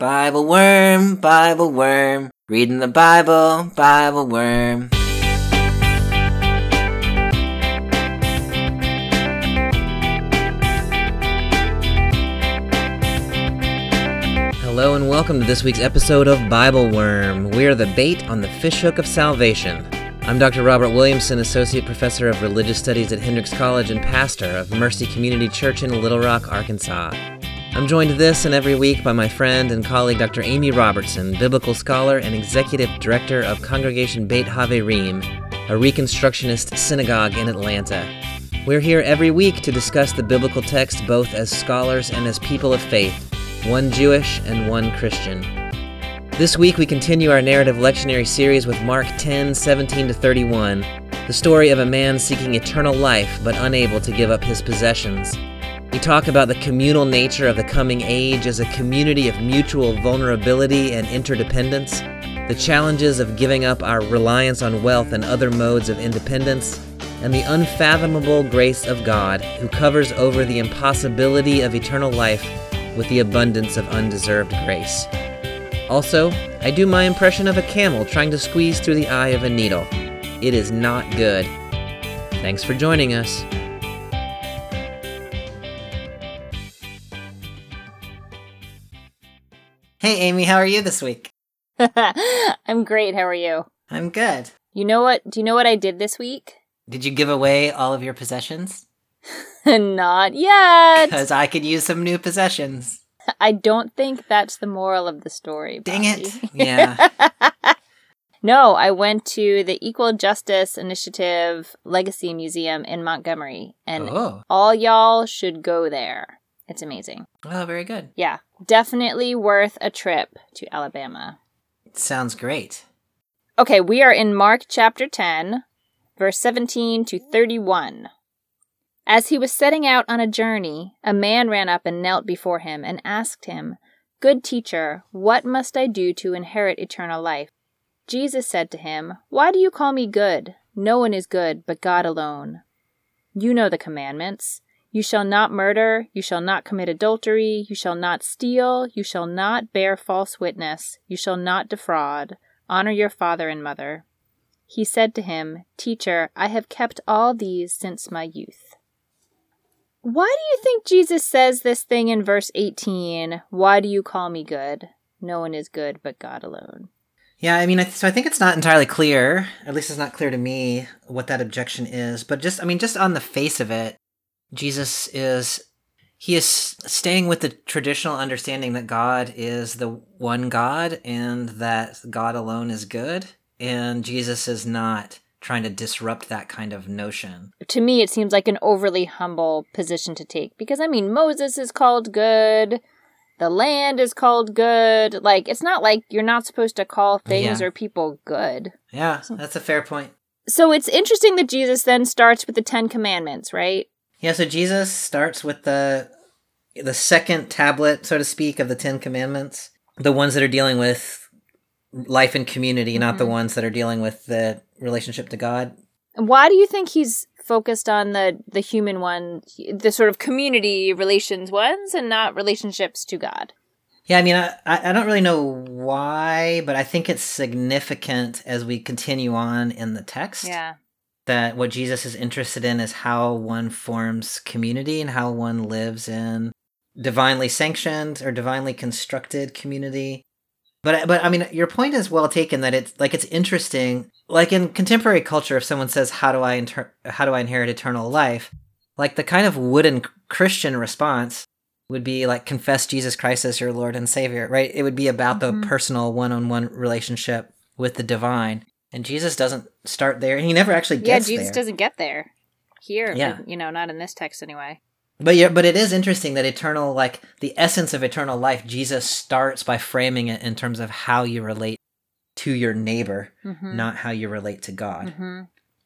Bible worm, reading the Bible, Bible worm. Hello and welcome to this week's episode of Bible Worm. We are the bait on the fishhook of salvation. I'm Dr. Robert Williamson, Associate Professor of Religious Studies at Hendrix College and pastor of Mercy Community Church in Little Rock, Arkansas. I'm joined this and every week by my friend and colleague Dr. Amy Robertson, biblical scholar and executive director of Congregation Beit Haverim, a Reconstructionist synagogue in Atlanta. We're here every week to discuss the biblical text both as scholars and as people of faith, one Jewish and one Christian. This week we continue our narrative lectionary series with Mark 10:17-31, the story of a man seeking eternal life but unable to give up his possessions. We talk about the communal nature of the coming age as a community of mutual vulnerability and interdependence, the challenges of giving up our reliance on wealth and other modes of independence, and the unfathomable grace of God who covers over the impossibility of eternal life with the abundance of undeserved grace. Also, I do my impression of a camel trying to squeeze through the eye of a needle. It is not good. Thanks for joining us. Hey Amy, how are you this week? I'm great, how are you? I'm good. Do you know what I did this week? Did you give away all of your possessions? Not yet! Because I could use some new possessions. I don't think that's the moral of the story, Dang Bobby. it. Yeah. No, I went to the Equal Justice Initiative Legacy Museum in Montgomery, and all y'all should go there. It's amazing. Oh, very good. Yeah, definitely worth a trip to Alabama. Sounds great. Okay, we are in Mark chapter 10, verse 17-31. As he was setting out on a journey, a man ran up and knelt before him and asked him, "Good teacher, what must I do to inherit eternal life?" Jesus said to him, "Why do you call me good? No one is good but God alone. You know the commandments. You shall not murder, you shall not commit adultery, you shall not steal, you shall not bear false witness, you shall not defraud, honor your father and mother." He said to him, "Teacher, I have kept all these since my youth." Why do you think Jesus says this thing in verse 18? Why do you call me good? No one is good but God alone. Yeah, I mean, so I think it's not entirely clear, at least it's not clear to me, what that objection is. But just on the face of it, Jesus is staying with the traditional understanding that God is the one God and that God alone is good. And Jesus is not trying to disrupt that kind of notion. To me, it seems like an overly humble position to take. Because, I mean, Moses is called good. The land is called good. Like, it's not like you're not supposed to call things or people good. Yeah, that's a fair point. So it's interesting that Jesus then starts with the 10 Commandments, right? Yeah, so Jesus starts with the second tablet, so to speak, of the 10 Commandments. The ones that are dealing with life and community, not the ones that are dealing with the relationship to God. Why do you think he's focused on the human one, the sort of community relations ones, and not relationships to God? Yeah, I mean, I don't really know why, but I think it's significant as we continue on in the text. Yeah. That what Jesus is interested in is how one forms community and how one lives in divinely sanctioned or divinely constructed community. But I mean, your point is well taken that it's interesting. Like in contemporary culture, if someone says, how do I inherit eternal life? Like the kind of wooden Christian response would be like, confess Jesus Christ as your Lord and Savior, right? It would be about the personal one-on-one relationship with the divine. And Jesus doesn't start there. He never actually gets there. Yeah, Jesus doesn't get there here. Yeah. Not in this text anyway. But it is interesting that eternal, like the essence of eternal life, Jesus starts by framing it in terms of how you relate to your neighbor, not how you relate to God. Mm-hmm.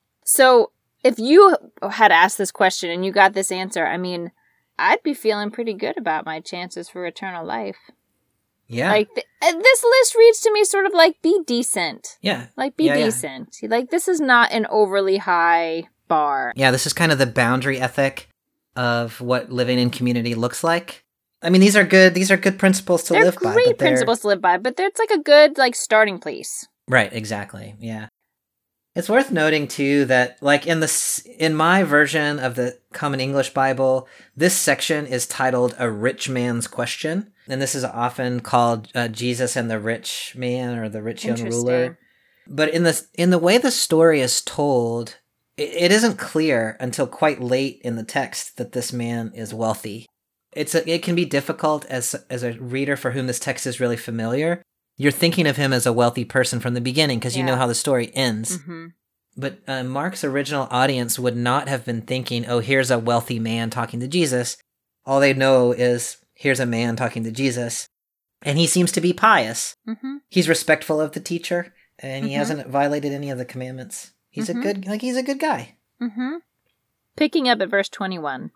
So if you had asked this question and you got this answer, I mean, I'd be feeling pretty good about my chances for eternal life. Yeah. Like, this list reads to me sort of like, be decent. Yeah. Like, be decent. Yeah. Like, this is not an overly high bar. Yeah, this is kind of the boundary ethic of what living in community looks like. I mean, these are good principles to They're live by. great principles to live by, but it's like a good starting place. Right, exactly. Yeah. It's worth noting too that like in my version of the Common English Bible, this section is titled A Rich Man's Question, and this is often called Jesus and the Rich Man or the Rich Young Ruler. But in the way the story is told, it isn't clear until quite late in the text that this man is wealthy. It can be difficult as a reader for whom this text is really familiar. You're thinking of him as a wealthy person from the beginning because you know how the story ends. Mm-hmm. But Mark's original audience would not have been thinking, oh, here's a wealthy man talking to Jesus. All they know is, here's a man talking to Jesus. And he seems to be pious. Mm-hmm. He's respectful of the teacher, and he hasn't violated any of the commandments. He's a good guy. Mm-hmm. Picking up at verse 21.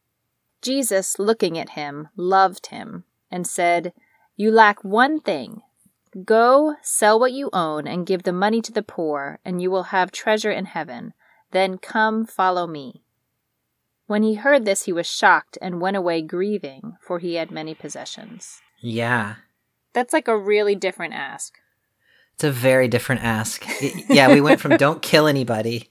Jesus, looking at him, loved him, and said, "You lack one thing. Go, sell what you own, and give the money to the poor, and you will have treasure in heaven. Then come, follow me." When he heard this, he was shocked and went away grieving, for he had many possessions. Yeah. That's like a really different ask. It's a very different ask. Yeah, we went from don't kill anybody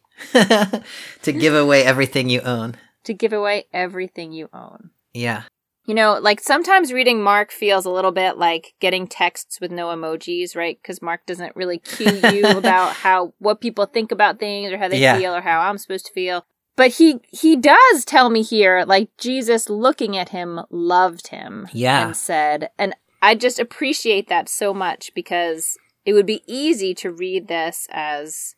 to give away everything you own. To give away everything you own. Yeah. You know, sometimes reading Mark feels a little bit like getting texts with no emojis, right? Because Mark doesn't really cue you about what people think about things or how they feel or how I'm supposed to feel. But he does tell me here, Jesus looking at him loved him. Yeah. And said, and I just appreciate that so much because it would be easy to read this as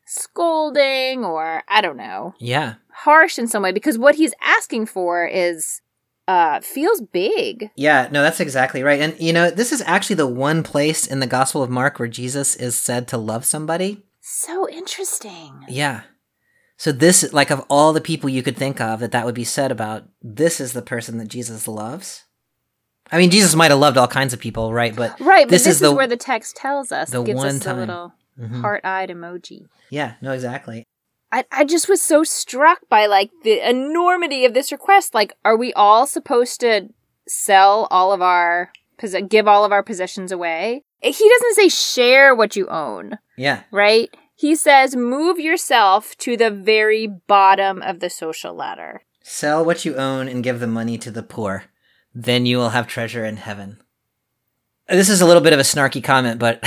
scolding or, I don't know. Yeah. Harsh in some way because what he's asking for is... feels big. Yeah, no, that's exactly right. And, this is actually the one place in the Gospel of Mark where Jesus is said to love somebody. So interesting. Yeah. So this, of all the people you could think of that would be said about, this is the person that Jesus loves. I mean, Jesus might have loved all kinds of people, right? But this is where the text tells us. It gives us a little heart-eyed emoji. Yeah, no, exactly. I just was so struck by the enormity of this request. Are we all supposed to sell all of our give all of our possessions away? He doesn't say share what you own. Yeah. Right? He says move yourself to the very bottom of the social ladder. Sell what you own and give the money to the poor. Then you will have treasure in heaven. This is a little bit of a snarky comment, but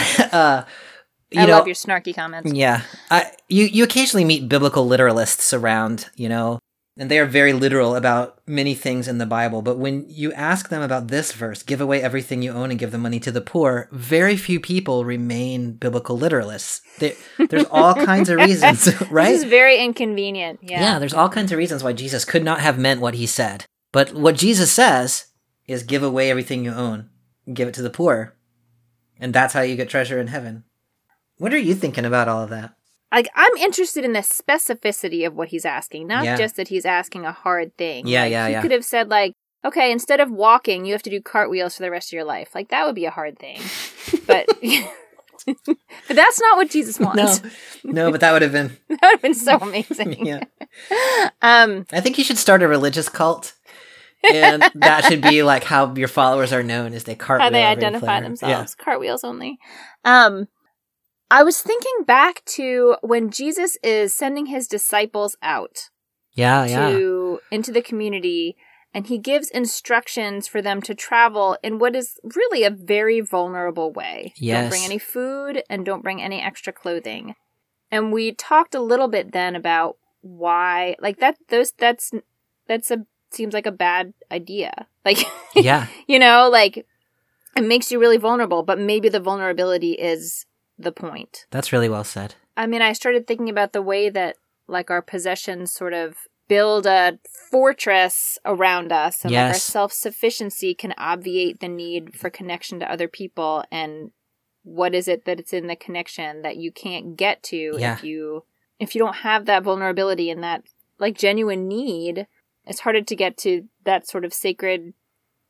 I love your snarky comments. Yeah. You occasionally meet biblical literalists around, and they are very literal about many things in the Bible. But when you ask them about this verse, give away everything you own and give the money to the poor, very few people remain biblical literalists. There's all kinds of reasons, right? This is very inconvenient. Yeah, there's all kinds of reasons why Jesus could not have meant what he said. But what Jesus says is give away everything you own and give it to the poor. And that's how you get treasure in heaven. What are you thinking about all of that? I'm interested in the specificity of what he's asking, not just that he's asking a hard thing. Yeah, He could have said, okay, instead of walking, you have to do cartwheels for the rest of your life. That would be a hard thing. But but that's not what Jesus wants. No, but that would have been... that would have been so amazing. Yeah. I think you should start a religious cult. And that should be how your followers are known as they cartwheel. How they identify themselves. Yeah. Cartwheels only. I was thinking back to when Jesus is sending his disciples out into the community, and he gives instructions for them to travel in what is really a very vulnerable way. Yes. Don't bring any food and don't bring any extra clothing. And we talked a little bit then about why seems like a bad idea. Yeah. It makes you really vulnerable, but maybe the vulnerability is the point. That's really well said. I mean, I started thinking about the way that our possessions sort of build a fortress around us, and our self-sufficiency can obviate the need for connection to other people. And what is it that it's in the connection that you can't get to if you don't have that vulnerability and that genuine need? It's harder to get to that sort of sacredness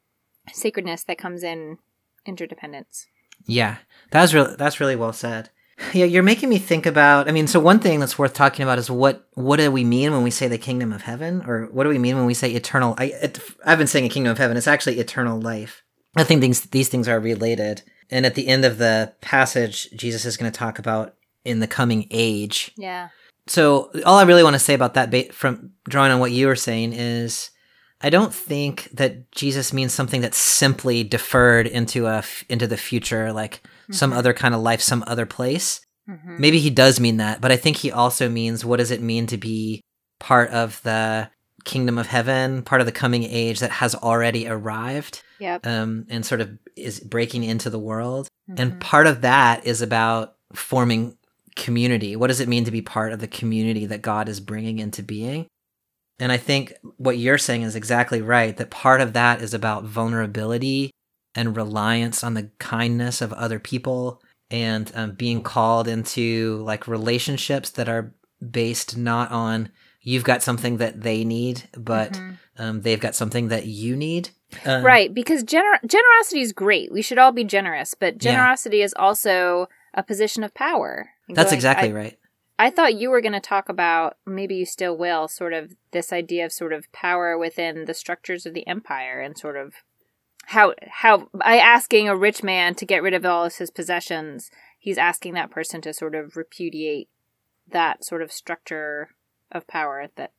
that comes in interdependence. Yeah, that's really well said. Yeah, you're making me think about, I mean, so one thing that's worth talking about is what do we mean when we say the kingdom of heaven? Or what do we mean when we say eternal? I've been saying a kingdom of heaven. It's actually eternal life. I think these things are related. And at the end of the passage, Jesus is going to talk about in the coming age. Yeah. So all I really want to say about that, from drawing on what you were saying, is I don't think that Jesus means something that's simply deferred into the future, like some other kind of life, some other place. Maybe he does mean that, but I think he also means, what does it mean to be part of the kingdom of heaven, part of the coming age that has already arrived, and sort of is breaking into the world. And part of that is about forming community. What does it mean to be part of the community that God is bringing into being? And I think what you're saying is exactly right, that part of that is about vulnerability and reliance on the kindness of other people, and being called into like relationships that are based not on you've got something that they need, but they've got something that you need. Right, because generosity is great. We should all be generous, but generosity is also a position of power. That's exactly right. I thought you were going to talk about, maybe you still will, sort of this idea of sort of power within the structures of the empire, and sort of how by asking a rich man to get rid of all of his possessions, he's asking that person to sort of repudiate that sort of structure of power that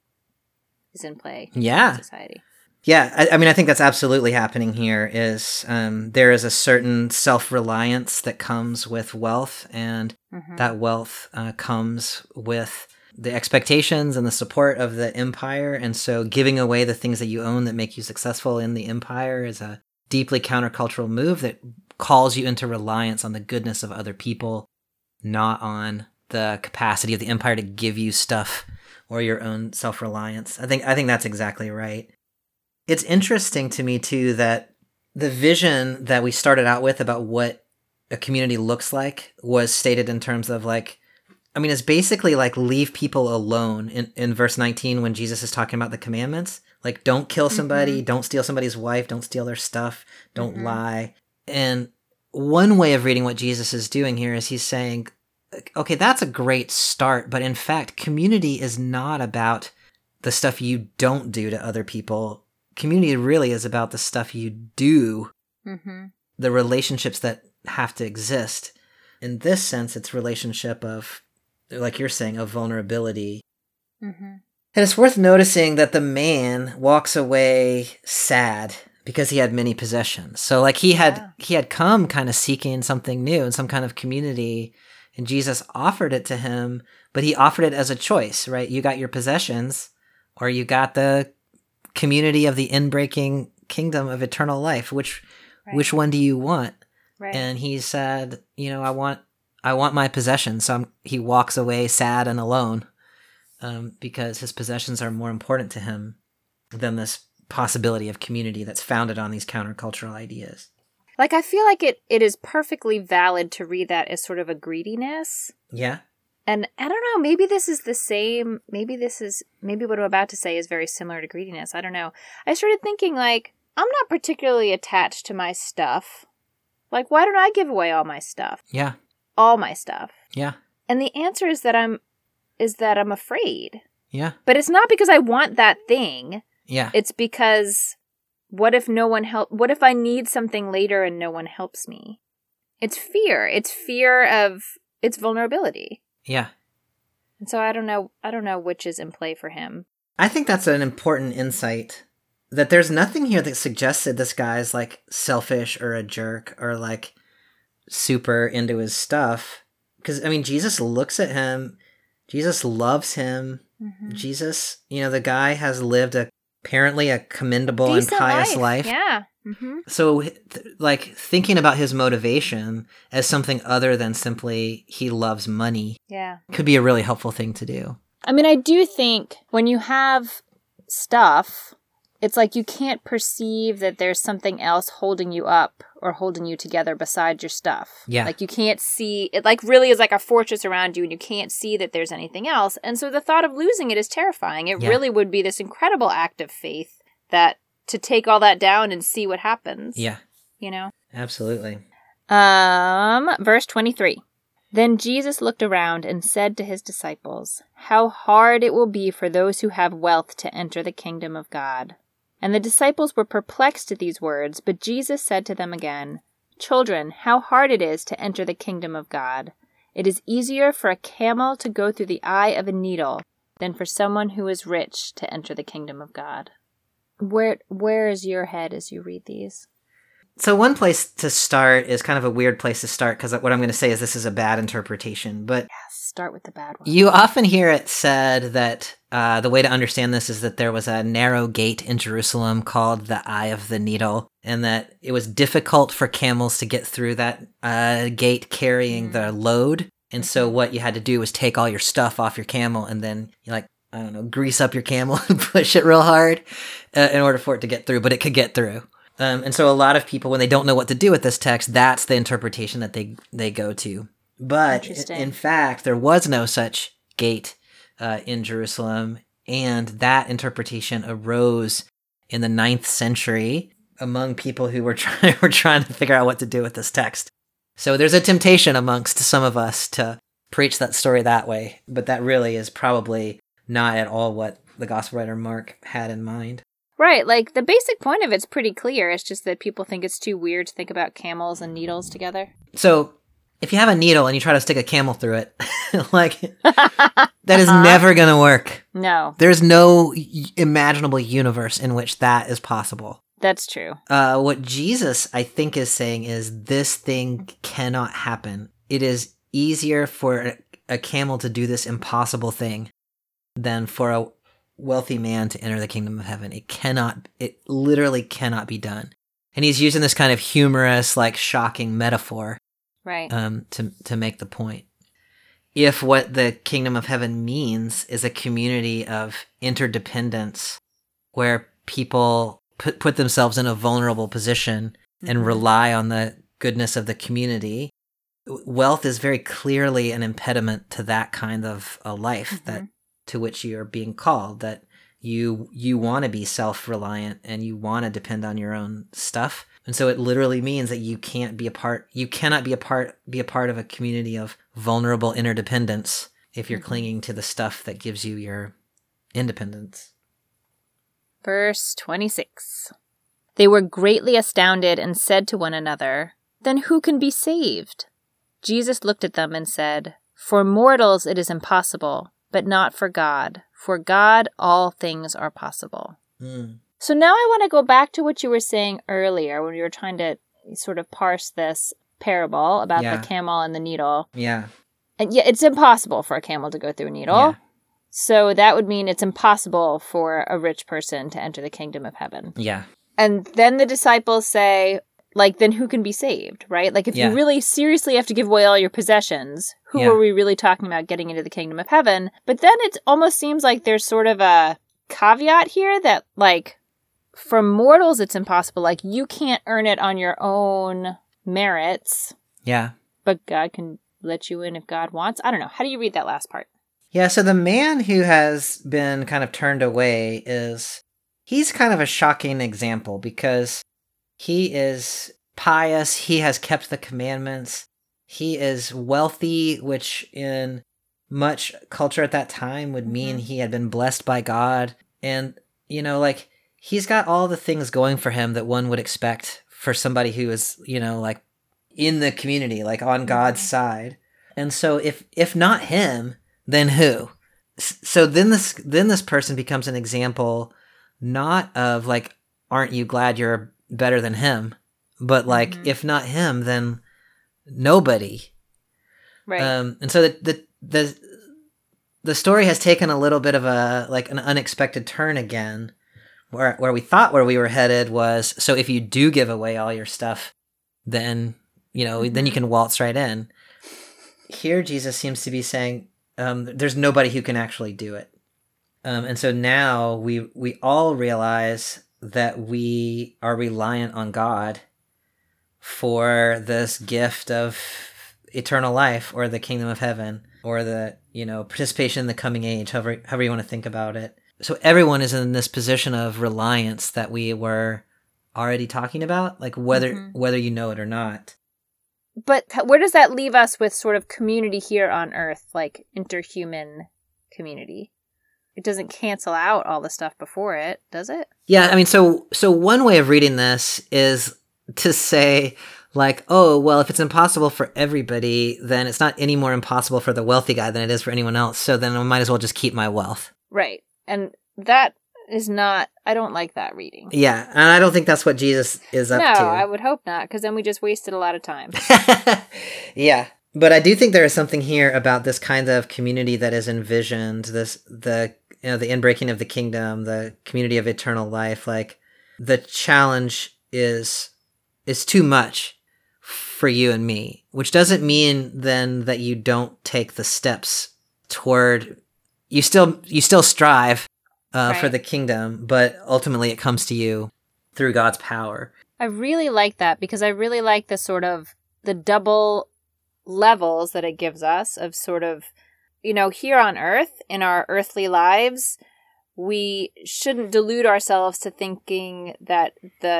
is in play in society. Yeah, I mean, I think that's absolutely happening here. Is there is a certain self-reliance that comes with wealth, and that wealth comes with the expectations and the support of the empire. And so giving away the things that you own that make you successful in the empire is a deeply countercultural move that calls you into reliance on the goodness of other people, not on the capacity of the empire to give you stuff or your own self-reliance. I think that's exactly right. It's interesting to me, too, that the vision that we started out with about what a community looks like was stated in terms of it's basically like leave people alone in verse 19 when Jesus is talking about the commandments. Like, don't kill somebody, don't steal somebody's wife, don't steal their stuff, don't lie. And one way of reading what Jesus is doing here is he's saying, okay, that's a great start, but in fact, community is not about the stuff you don't do to other people. Community really is about the stuff you do, the relationships that have to exist. In this sense, it's relationship of, like you're saying, of vulnerability. And it's worth noticing that the man walks away sad because he had many possessions. So like he had come kind of seeking something new and some kind of community, and Jesus offered it to him, but he offered it as a choice, right? You got your possessions, or you got the community of the inbreaking kingdom of eternal life. Which one do you want? Right. And he said, I want my possessions. So he walks away sad and alone, because his possessions are more important to him than this possibility of community that's founded on these countercultural ideas. Like, I feel like it is perfectly valid to read that as sort of a greediness. Yeah. And I don't know, maybe this is the same, maybe what I'm about to say is very similar to greediness. I don't know. I started thinking, like, I'm not particularly attached to my stuff. Like, why don't I give away all my stuff? Yeah. All my stuff. Yeah. And the answer is that I'm afraid. Yeah. But it's not because I want that thing. Yeah. It's because what if I need something later and no one helps me? It's fear. It's vulnerability. Yeah. And so I don't know which is in play for him. I think that's an important insight, that there's nothing here that suggests that this guy's like selfish or a jerk or like super into his stuff. Because, Jesus looks at him. Jesus loves him. Jesus, the guy has lived apparently a commendable and pious life. Yeah. So, thinking about his motivation as something other than simply he loves money could be a really helpful thing to do. I do think when you have stuff, it's like you can't perceive that there's something else holding you up or holding you together besides your stuff. Yeah. Like, you can't see, it like really is like a fortress around you, and you can't see that there's anything else. And so the thought of losing it is terrifying. It really would be this incredible act of faith to take all that down and see what happens. Yeah. Absolutely. Absolutely. Verse 23. Then Jesus looked around and said to his disciples, "How hard it will be for those who have wealth to enter the kingdom of God." And the disciples were perplexed at these words, but Jesus said to them again, "Children, how hard it is to enter the kingdom of God. It is easier for a camel to go through the eye of a needle than for someone who is rich to enter the kingdom of God." Where is your head as you read these? So one place to start is kind of a weird place to start, because what I'm going to say is this is a bad interpretation. But Yes, start with the bad one. You often hear it said that the way to understand this is that there was a narrow gate in Jerusalem called the Eye of the Needle, and that it was difficult for camels to get through that gate carrying the load. And so what you had to do was take all your stuff off your camel and then grease up your camel and push it real hard in order for it to get through, but it could get through. And so a lot of people, when they don't know what to do with this text, that's the interpretation that they go to. But in fact, there was no such gate in Jerusalem, and that interpretation arose in the 9th century among people who were trying to figure out what to do with this text. So there's a temptation amongst some of us to preach that story that way, but that really is probably not at all what the gospel writer Mark had in mind. Right, like the basic point of it's pretty clear. It's just that people think it's too weird to think about camels and needles together. So if you have a needle and you try to stick a camel through it, that is never going to work. No. There's no imaginable universe in which that is possible. That's true. What Jesus, I think, is saying is this thing cannot happen. It is easier for a camel to do this impossible thing than for a wealthy man to enter the kingdom of heaven. It literally cannot be done. And he's using this kind of humorous, shocking metaphor, right, to make the point. If what the kingdom of heaven means is a community of interdependence where people put themselves in a vulnerable position and rely on the goodness of the community, wealth is very clearly an impediment to that kind of a life that to which you are being called, that you want to be self-reliant and you want to depend on your own stuff. And so it literally means that you cannot be a part of a community of vulnerable interdependence if you're clinging to the stuff that gives you your independence. Verse 26. They were greatly astounded and said to one another, "Then who can be saved?" Jesus looked at them and said, "For mortals it is impossible, but not for God. For God, all things are possible." So now I want to go back to what you were saying earlier when we were trying to sort of parse this parable about the camel and the needle. Yeah. And it's impossible for a camel to go through a needle. Yeah. So that would mean it's impossible for a rich person to enter the kingdom of heaven. Yeah. And then the disciples say, then who can be saved, right? If you really seriously have to give away all your possessions, who are we really talking about getting into the kingdom of heaven? But then it almost seems like there's sort of a caveat here that, for mortals, it's impossible. You can't earn it on your own merits. Yeah. But God can let you in if God wants. I don't know. How do you read that last part? Yeah, so the man who has been kind of turned away he's kind of a shocking example because he is pious, he has kept the commandments, he is wealthy, which in much culture at that time would mean he had been blessed by God. And, he's got all the things going for him that one would expect for somebody who is, in the community, on God's side. And so if not him, then who? So then this person becomes an example not of aren't you glad you're better than him, but if not him, then nobody. Right. And so the story has taken a little bit of an unexpected turn again, where we thought where we were headed was, so if you do give away all your stuff, then then you can waltz right in. Here Jesus seems to be saying, there's nobody who can actually do it. And so now we all realize that we are reliant on God for this gift of eternal life or the kingdom of heaven or the, participation in the coming age, however you want to think about it. So everyone is in this position of reliance that we were already talking about, whether you know it or not. But where does that leave us with sort of community here on Earth, like interhuman community? It doesn't cancel out all the stuff before it, does it? Yeah, I mean, so one way of reading this is to say, like, oh, well, if it's impossible for everybody, then it's not any more impossible for the wealthy guy than it is for anyone else. So then I might as well just keep my wealth. Right. And that is not, I don't like that reading. Yeah, and I don't think that's what Jesus is up to. No, I would hope not, because then we just wasted a lot of time. Yeah. But I do think there is something here about this kind of community that is envisioned, the inbreaking of the kingdom, the community of eternal life. Like, the challenge is too much for you and me, which doesn't mean then that you don't take the steps toward, you still strive for the kingdom, but ultimately it comes to you through God's power. I really like that, because I really like the sort of the double levels that it gives us of sort of, here on Earth, in our earthly lives, we shouldn't delude ourselves to thinking that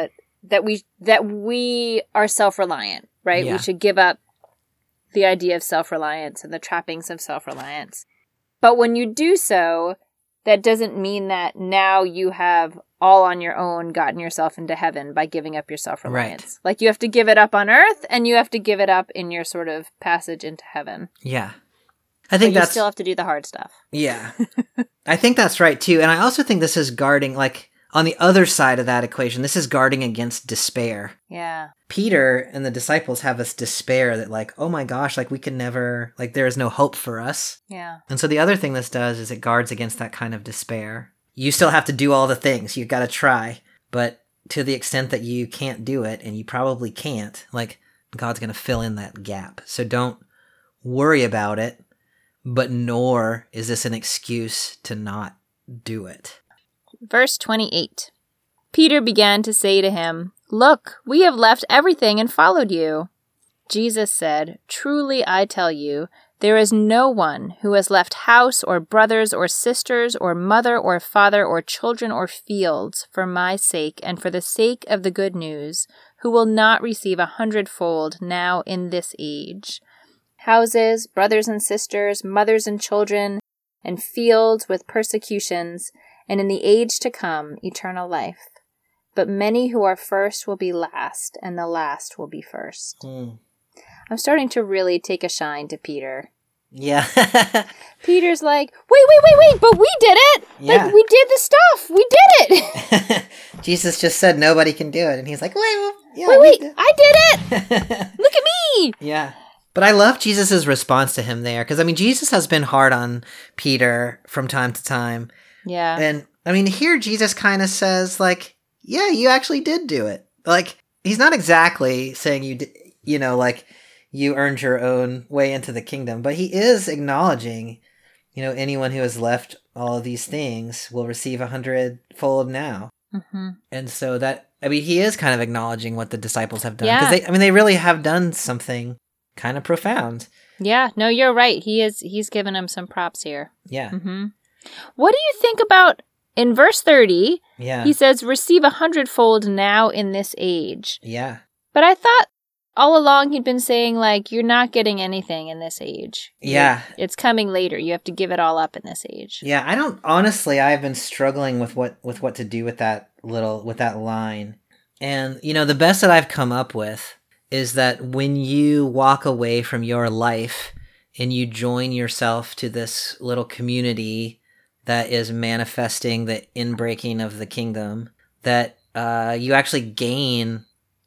we are self-reliant, right? Yeah. We should give up the idea of self-reliance and the trappings of self-reliance. But when you do so, that doesn't mean that now you have all on your own gotten yourself into heaven by giving up your self-reliance. Right. Like, you have to give it up on Earth, and you have to give it up in your sort of passage into heaven. Yeah. I think you still have to do the hard stuff. Yeah. I think that's right too. And I also think this is guarding, like, on the other side of that equation, this is guarding against despair. Yeah. Peter and the disciples have this despair that, like, oh my gosh, like, we can never, like, there is no hope for us. Yeah. And so the other thing this does is it guards against that kind of despair. You still have to do all the things. You got to try. But to the extent that you can't do it, and you probably can't, like, God's going to fill in that gap. So don't worry about it, but nor is this an excuse to not do it. Verse 28. Peter began to say to him, "Look, we have left everything and followed you." Jesus said, "Truly I tell you, there is no one who has left house or brothers or sisters or mother or father or children or fields for my sake and for the sake of the good news, who will not receive 100-fold now in this age. Houses, brothers and sisters, mothers and children, and fields with persecutions, and in the age to come, eternal life. But many who are first will be last, and the last will be first." I'm starting to really take a shine to Peter. Yeah. Peter's like, wait, but we did it! Yeah. Like, we did the stuff! We did it! Jesus just said nobody can do it, and he's like, wait, I did it! Look at me! Yeah. But I love Jesus' response to him there, because, I mean, Jesus has been hard on Peter from time to time. Yeah. And, I mean, here Jesus kind of says, like, yeah, you actually did do it. Like, he's not exactly saying you did, like, you earned your own way into the kingdom, but he is acknowledging, anyone who has left all of these things will receive 100-fold now. Mm-hmm. And so that, I mean, he is kind of acknowledging what the disciples have done. Yeah. Because they really have done something kind of profound. Yeah, no, you're right. He's given him some props here. Yeah. Mm-hmm. What do you think about, in verse 30, Yeah. he says, receive 100-fold now in this age. Yeah. But I thought all along he'd been saying, like, you're not getting anything in this age. Yeah. It's coming later. You have to give it all up in this age. Yeah, I've been struggling with what to do with that line. And, the best that I've come up with is that when you walk away from your life and you join yourself to this little community that is manifesting the inbreaking of the kingdom, that you actually gain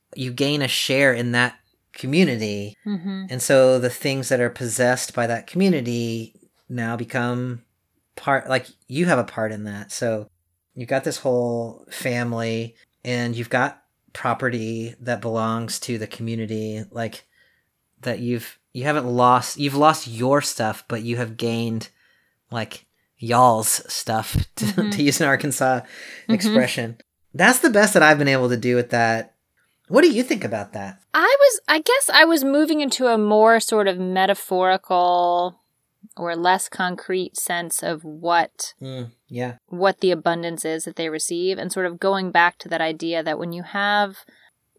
a share in that community. Mm-hmm. And so the things that are possessed by that community now become part, like, you have a part in that. So you've got this whole family, and you've got property that belongs to the community, like, that you've lost your stuff, but you have gained, like, y'all's stuff, to use an Arkansas expression. That's the best that I've been able to do with that. What do you think about that? I guess I was moving into a more sort of metaphorical or less concrete sense of what the abundance is that they receive, and sort of going back to that idea that when you have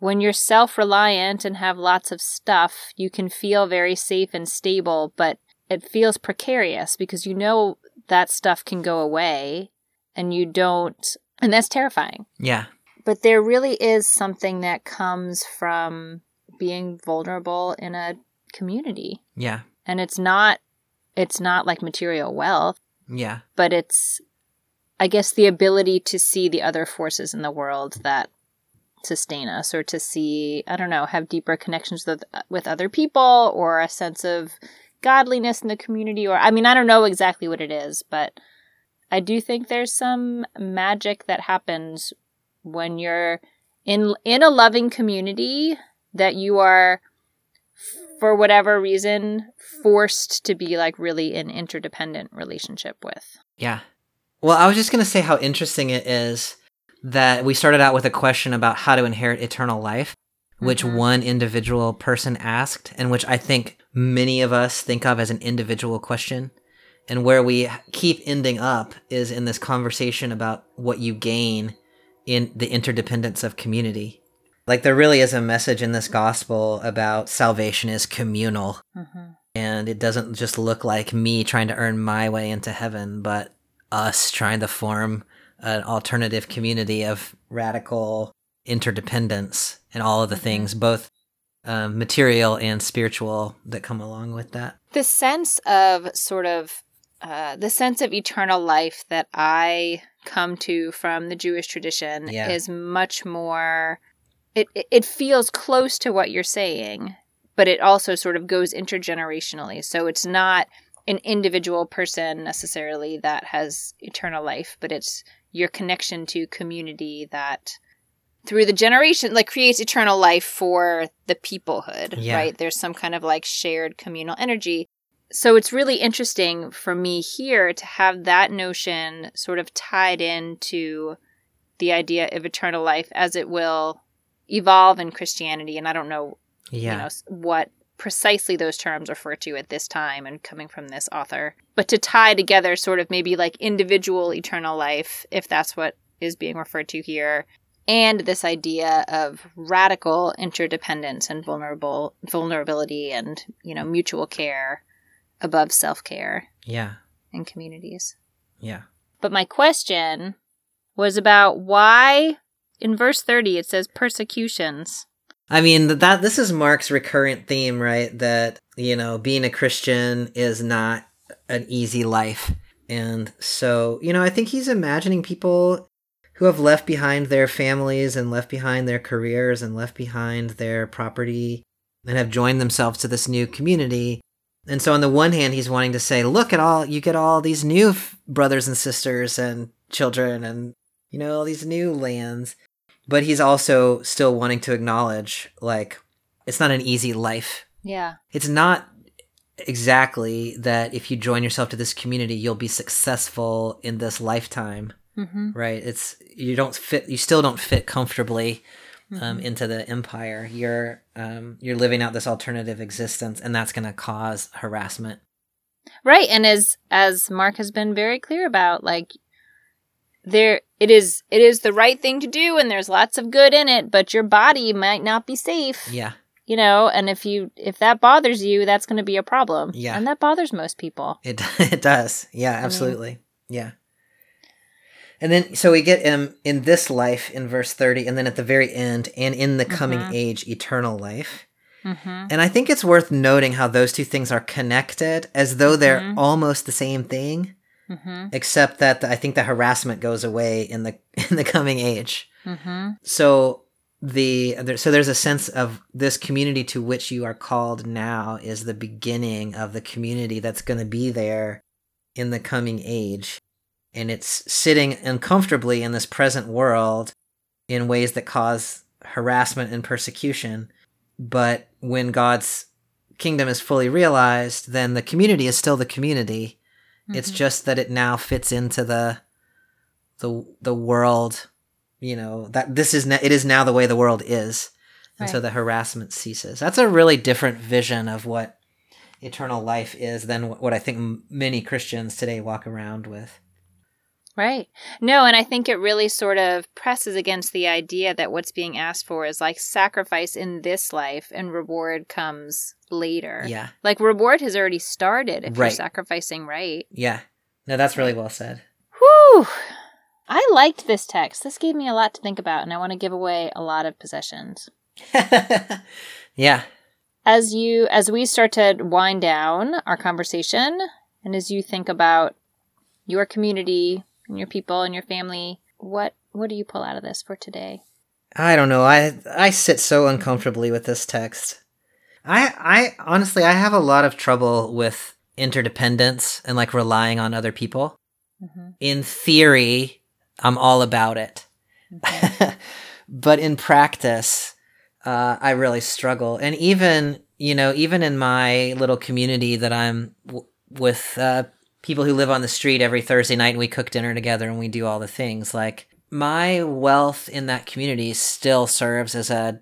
when you're self-reliant and have lots of stuff, you can feel very safe and stable, but it feels precarious because you know that stuff can go away and you don't, and that's terrifying. Yeah. But there really is something that comes from being vulnerable in a community. Yeah. And it's not like material wealth, Yeah. but it's, I guess, the ability to see the other forces in the world that sustain us, or to see, I don't know, have deeper connections with other people, or a sense of godliness in the community, or, I mean, I don't know exactly what it is, but I do think there's some magic that happens when you're in a loving community that you are, for whatever reason, forced to be like really in interdependent relationship with. Yeah. Well, I was just going to say how interesting it is that we started out with a question about how to inherit eternal life, which one individual person asked, and which I think many of us think of as an individual question. And where we keep ending up is in this conversation about what you gain in the interdependence of community. Like, there really is a message in this gospel about salvation is communal. And it doesn't just look like me trying to earn my way into heaven, but us trying to form an alternative community of radical interdependence and all of the things, both material and spiritual, that come along with that. The sense of the sense of eternal life that I come to from the Jewish tradition is much more, it feels close to what you're saying, but it also sort of goes intergenerationally. So it's not an individual person necessarily that has eternal life, but it's your connection to community that through the generation, like, creates eternal life for the peoplehood, right? There's some kind of like shared communal energy. So it's really interesting for me here to have that notion sort of tied into the idea of eternal life as it will evolve in Christianity. And I don't know, what precisely those terms refer to at this time and coming from this author, but to tie together sort of maybe like individual eternal life, if that's what is being referred to here, and this idea of radical interdependence and vulnerability and, mutual care above self-care. In communities. But my question was about why in verse 30 it says persecutions. I mean, this is Mark's recurrent theme, right? That, being a Christian is not an easy life. And so, I think he's imagining people who have left behind their families and left behind their careers and left behind their property and have joined themselves to this new community. And so on the one hand, he's wanting to say, look at you get all these new brothers and sisters and children and, all these new lands. But he's also still wanting to acknowledge, like, it's not an easy life. Yeah. It's not exactly that if you join yourself to this community, you'll be successful in this lifetime, right? You still don't fit comfortably into the empire. You're living out this alternative existence, and that's going to cause harassment. Right. And as Mark has been very clear about, like, it is the right thing to do, and there's lots of good in it, but your body might not be safe. Yeah. And if that bothers you, that's going to be a problem. Yeah. And that bothers most people. It does. Yeah, absolutely. Yeah. And then, so we get in this life in verse 30, and then at the very end, and in the coming age, eternal life. And I think it's worth noting how those two things are connected, as though they're almost the same thing. Except that I think the harassment goes away in the coming age. So there's a sense of this community to which you are called now is the beginning of the community that's going to be there in the coming age, and it's sitting uncomfortably in this present world in ways that cause harassment and persecution. But when God's kingdom is fully realized, then the community is still the community. It's just that it now fits into the world, that it is now the way the world is. And so the harassment ceases. That's a really different vision of what eternal life is than what I think many Christians today walk around with. Right. No, and I think it really sort of presses against the idea that what's being asked for is like sacrifice in this life and reward comes later. Yeah. Like reward has already started if you're Right. sacrificing right. Yeah. No, that's really well said. Whew. I liked this text. This gave me a lot to think about, and I want to give away a lot of possessions. Yeah. As we start to wind down our conversation, and as you think about your community and your people and your family, what do you pull out of this for today? I don't know. I sit so uncomfortably with this text. I honestly, I have a lot of trouble with interdependence and like relying on other people. Mm-hmm. In theory, I'm all about it. Mm-hmm. But in practice, I really struggle. And even in my little community that I'm with people who live on the street every Thursday night and we cook dinner together and we do all the things, like my wealth in that community still serves as a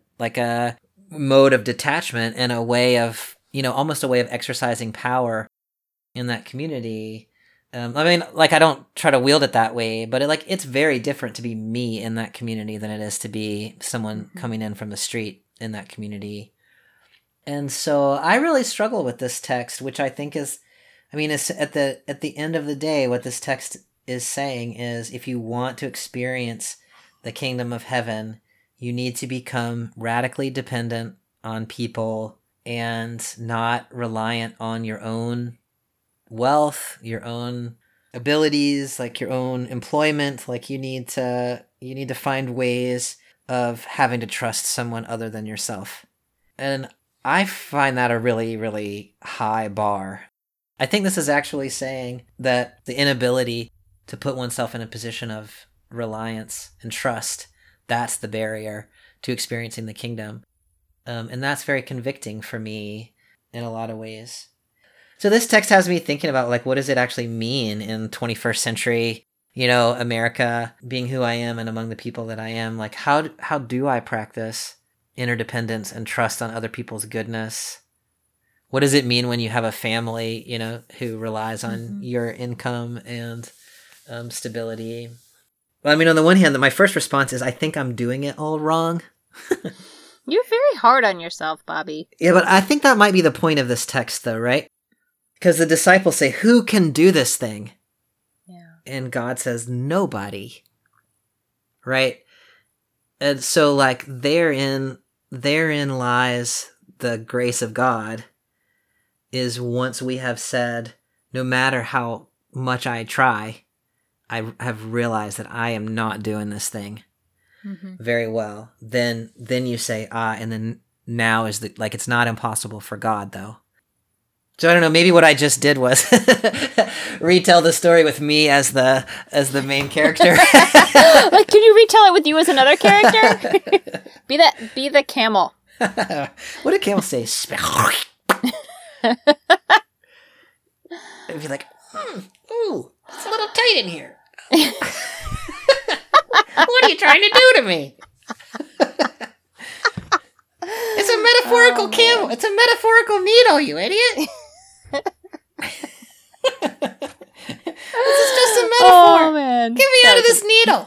mode of detachment and a way of, almost a way of exercising power in that community. I mean, like, I don't try to wield it that way, but it's very different to be me in that community than it is to be someone coming in from the street in that community. And so I really struggle with this text, which I think is, it's at the end of the day, what this text is saying is, if you want to experience the kingdom of heaven, you need to become radically dependent on people and not reliant on your own wealth, your own abilities, like your own employment. Like you need to find ways of having to trust someone other than yourself. And I find that a really, really high bar. I think this is actually saying that the inability to put oneself in a position of reliance and trust, that's the barrier to experiencing the kingdom. And that's very convicting for me in a lot of ways. So this text has me thinking about, like, what does it actually mean in 21st century, America, being who I am and among the people that I am? Like, how do I practice interdependence and trust on other people's goodness? What does it mean when you have a family, who relies on your income and stability? Well, on the one hand, my first response is, I think I'm doing it all wrong. You're very hard on yourself, Bobby. Yeah, but I think that might be the point of this text, though, right? Because the disciples say, who can do this thing? Yeah. And God says, nobody. Right? And so, like, therein lies the grace of God, is once we have said, no matter how much I try, I have realized that I am not doing this thing very well. Then you say, and then now is it's not impossible for God, though. So I don't know, maybe what I just did was retell the story with me as the main character. Like, can you retell it with you as another character? Be the camel. What did camel say? It'd be like, ooh, it's a little tight in here. What are you trying to do to me? It's a metaphorical camel. It's a metaphorical needle, you idiot. This is just a metaphor. Oh, man. Get me out of this needle.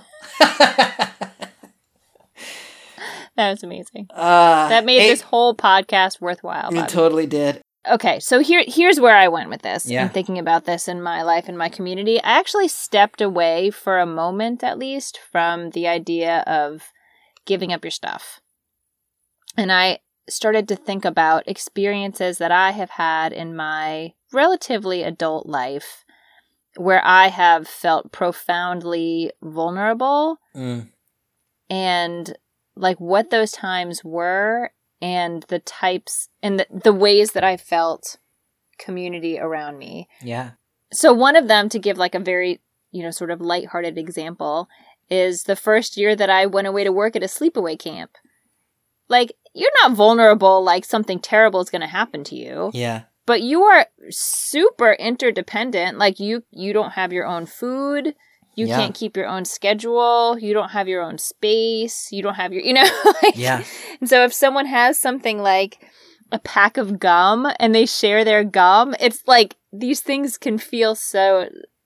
That was amazing. That made this whole podcast worthwhile, Bobby. It totally did. Okay, so here's where I went with this. Yeah. And thinking about this in my life and my community. I actually stepped away for a moment, at least, from the idea of giving up your stuff. And I started to think about experiences that I have had in my relatively adult life where I have felt profoundly vulnerable and like what those times were and the types and the ways that I felt community around me. Yeah. So one of them, to give like a very, sort of lighthearted example, is the first year that I went away to work at a sleepaway camp. Like, you're not vulnerable like something terrible is going to happen to you. Yeah. But you are super interdependent. Like, you don't have your own food. You can't keep your own schedule. You don't have your own space. You don't have your, Yeah. And so if someone has something like a pack of gum and they share their gum, it's like these things can feel so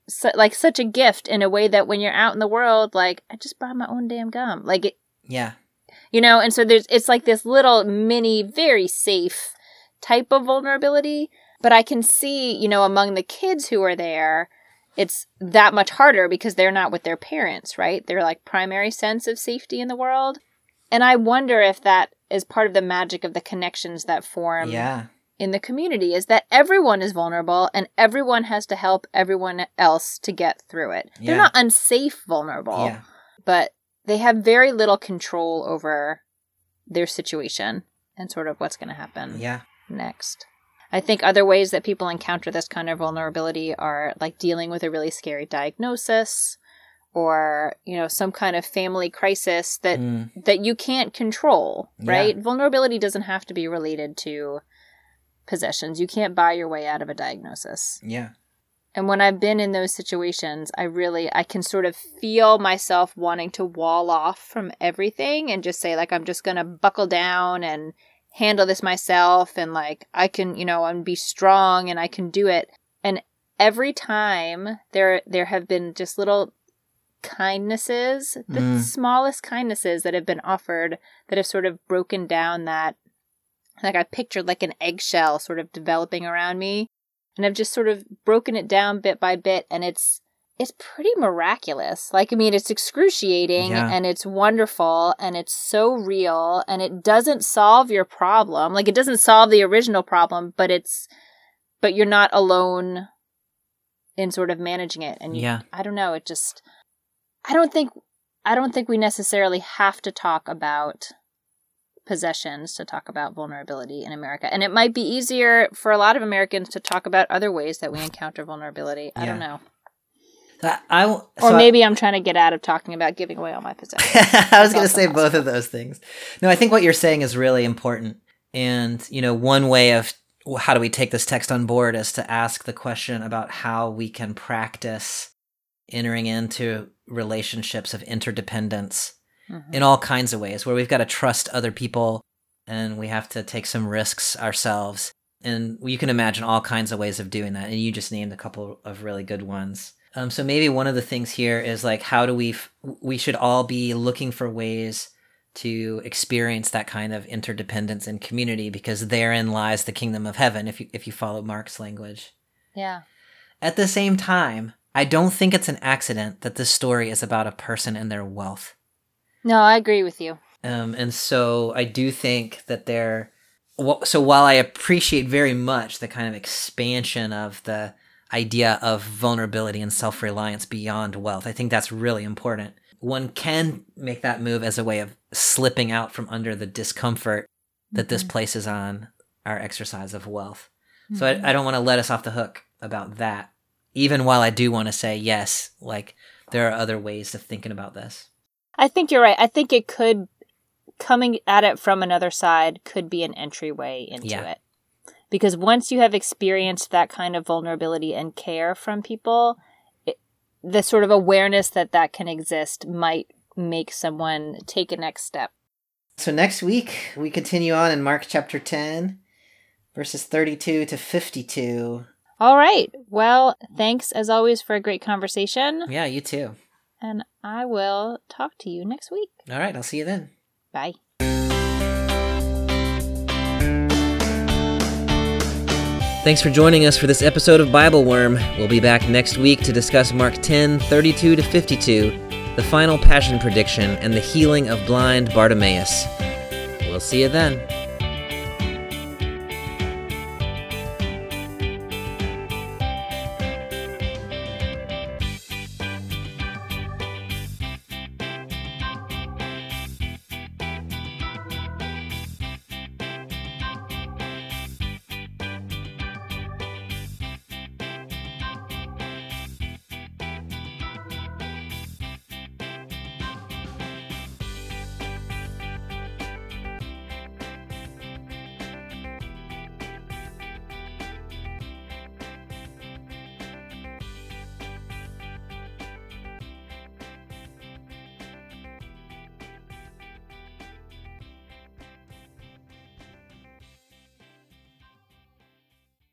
such a gift in a way that when you're out in the world, like, I just brought my own damn gum. Like, Yeah. And so it's like this little mini, very safe type of vulnerability. But I can see, among the kids who are there, it's that much harder because they're not with their parents, right? Their like primary sense of safety in the world. And I wonder if that is part of the magic of the connections that form in the community, is that everyone is vulnerable and everyone has to help everyone else to get through it. They're not unsafe vulnerable, but they have very little control over their situation and sort of what's going to happen next. I think other ways that people encounter this kind of vulnerability are like dealing with a really scary diagnosis, or, some kind of family crisis that you can't control, right? Vulnerability doesn't have to be related to possessions. You can't buy your way out of a diagnosis. Yeah. And when I've been in those situations, I can sort of feel myself wanting to wall off from everything and just say, like, I'm just going to buckle down and handle this myself. And like, I can, and be strong and I can do it. And every time there have been just little kindnesses, the smallest kindnesses that have been offered that have sort of broken down that, like, I pictured like an eggshell sort of developing around me, and I've just sort of broken it down bit by bit, and it's pretty miraculous. Like, I mean, it's excruciating and it's wonderful and it's so real, and it doesn't solve your problem. Like, it doesn't solve the original problem, but you're not alone in sort of managing it. And I don't know, I don't think we necessarily have to talk about possessions to talk about vulnerability in America. And it might be easier for a lot of Americans to talk about other ways that we encounter vulnerability. I don't know. Maybe I'm trying to get out of talking about giving away all my possessions. I was going to say both of those things. No, I think what you're saying is really important. And, one way of how do we take this text on board is to ask the question about how we can practice entering into relationships of interdependence in all kinds of ways, where we've got to trust other people and we have to take some risks ourselves. And you can imagine all kinds of ways of doing that. And you just named a couple of really good ones. So maybe one of the things here is like, how do we should all be looking for ways to experience that kind of interdependence and community, because therein lies the kingdom of heaven, if you follow Mark's language. Yeah. At the same time, I don't think it's an accident that this story is about a person and their wealth. No, I agree with you. And so I do think that so while I appreciate very much the kind of expansion of the idea of vulnerability and self-reliance beyond wealth, I think that's really important. One can make that move as a way of slipping out from under the discomfort that this places on our exercise of wealth. So I don't want to let us off the hook about that, even while I do want to say, yes, like, there are other ways of thinking about this. I think you're right. I think it could, coming at it from another side, could be an entryway into it. Because once you have experienced that kind of vulnerability and care from people, the sort of awareness that can exist might make someone take a next step. So next week, we continue on in Mark chapter 10, verses 32 to 52. All right. Well, thanks as always for a great conversation. Yeah, you too. And I will talk to you next week. All right, I'll see you then. Bye. Thanks for joining us for this episode of Bible Worm. We'll be back next week to discuss Mark 10, 32 to 52, the final passion prediction and the healing of blind Bartimaeus. We'll see you then.